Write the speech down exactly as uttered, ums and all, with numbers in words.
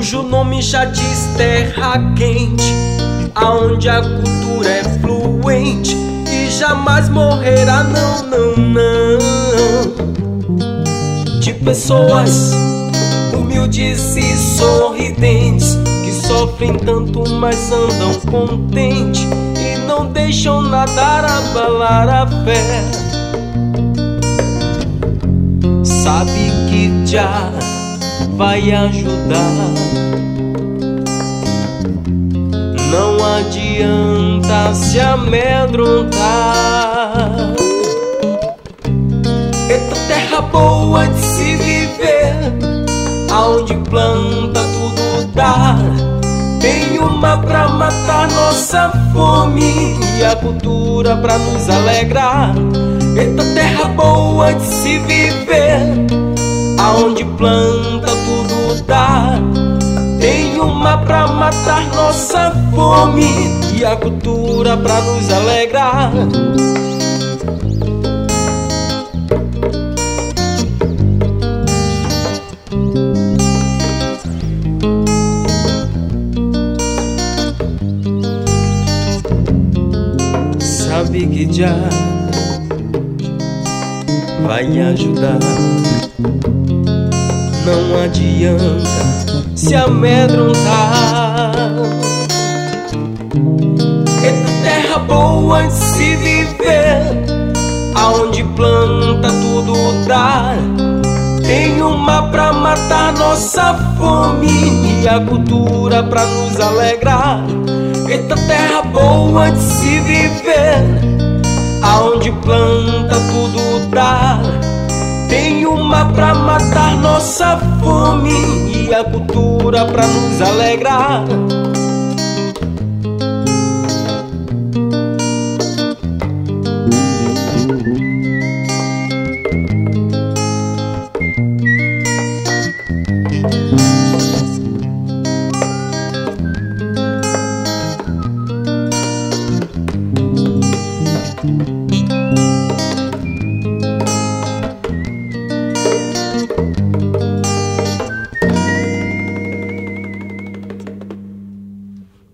cujo nome já diz terra quente, aonde a cultura é fluente e jamais morrerá, não, não, não. De pessoas humildes e sorridentes, que sofrem tanto, mas andam contentes e não deixam nada abalar a fé. Sabe que já vai ajudar, não adianta se amedrontar. Eita terra boa de se viver, aonde planta tudo dá. Tem uma pra matar nossa fome e a cultura pra nos alegrar. Eita terra boa de se viver, aonde planta tudo dá. Tem uma pra matar nossa fome e a cultura pra nos alegrar. Sabe que já vai ajudar, não adianta se amedrontar. Eita terra boa de se viver, aonde planta tudo dá. Tem uma pra matar nossa fome e a cultura pra nos alegrar. Eita terra boa de se viver, aonde planta tudo dá. Tem uma pra matar nossa fome e a cultura pra nos alegrar.